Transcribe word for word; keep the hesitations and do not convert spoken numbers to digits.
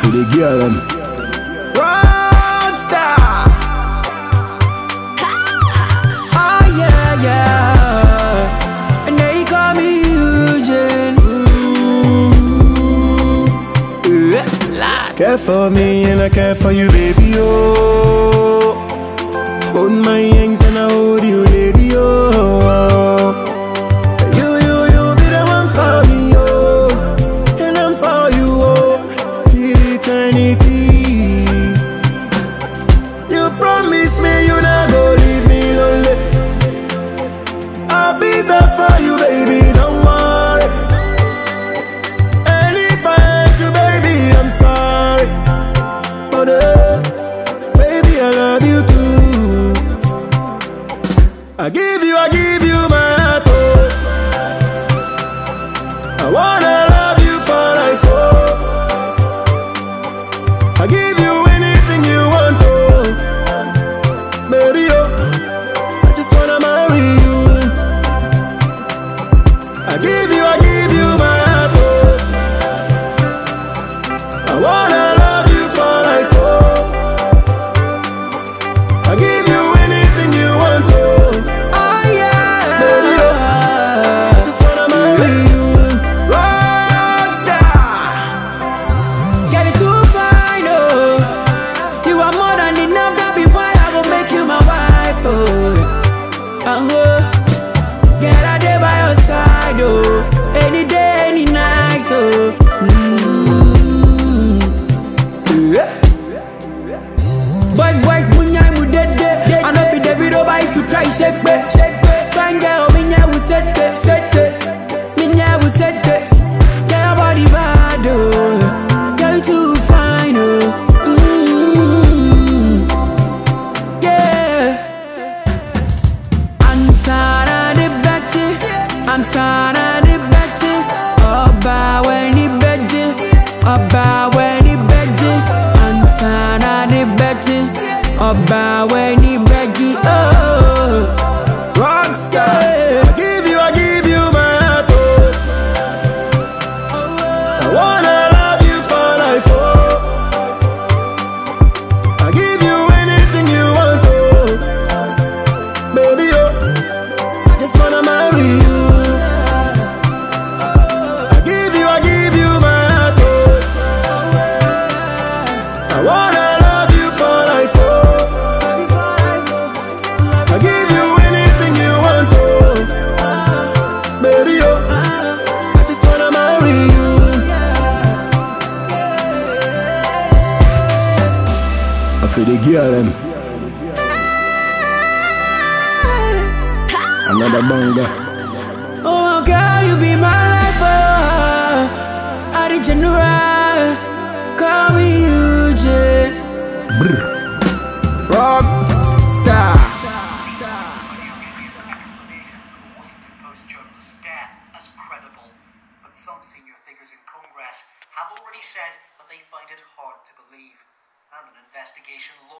for the girl them. Rockstar. Oh yeah, yeah. And they call me Eugene. Mm-hmm. Yeah. Last. Care for me and I care for you, baby, oh. Hold my hands and I hold you, lady, oh. You, you, you be the one for me, oh. And I'm for you, oh, till eternity. You promise me you not go leave me lonely. I'll be there for you, baby, don't worry. And if I hurt you, baby, I'm sorry. But uh, baby, I love you too. I give you, I give you my heart, oh. I wanna love you for life, oh. I give you anything you want, oh. Baby, oh, I just wanna marry you. I give you, I give you my heart, oh. I wanna love you for life, oh. I give you anything you want, oh. Oh yeah. Baby, oh, I just wanna marry you. Rockstar. Get it too fine, oh. You are more than enough, that be why I go make you my wife, oh. Uh-huh. Get out there by your side, oh. Any day, any night, oh. Mm. Yeah. Boys, boys, munyai mu dead dead. I know be the video, but if you try shake me, shake me. Fine girl, minya will set it, set it. Minya will set it. Get your body bad, oh. Girl, you too fine, oh. Mm. Yeah. I'm Sana the Betty. I'm Sana the Betty. Oba when he Betty. Oba when he Betty. I'm Sana the Betty. Oba when he Betty. Oh, Rockstar. I give you, I give you my heart, oh. I wanna love you for life, oh. I give you anything you want, oh. Baby, oh, I just wanna marry you. I give you, I give you my heart, oh. I wanna love you for life, oh. I give you anything you want, oh. Baby, oh, I just wanna marry you. I feel the girl them. Another banger. Oh girl, you be my life, oh. Original, call me Eugene. Brr. Rockstar. Explanation for the Washington Post journalist's death as credible, but some senior figures in Congress have already said that they find it hard to believe, and an investigation